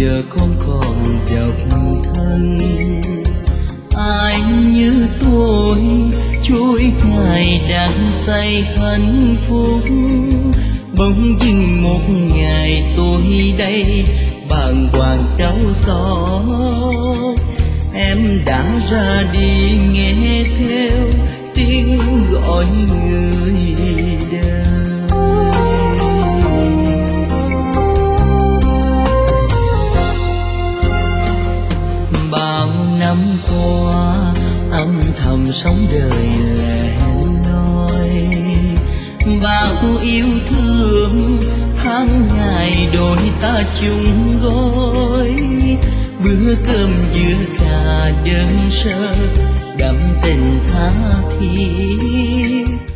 giờ con còn độc thân. Ai như tôi chuỗi ngày đang say hạnh phúc, bỗng dưng một ngày tôi đây bàng hoàng đau xót. Em đã ra đi nghe theo tiếng gọi người đời. Bao năm qua âm thầm sống đời lẻ loi, bao yêu thương tháng ngày đôi ta chung gói. Bữa cơm giữa cả đơn sơ đậm tình tha thiết,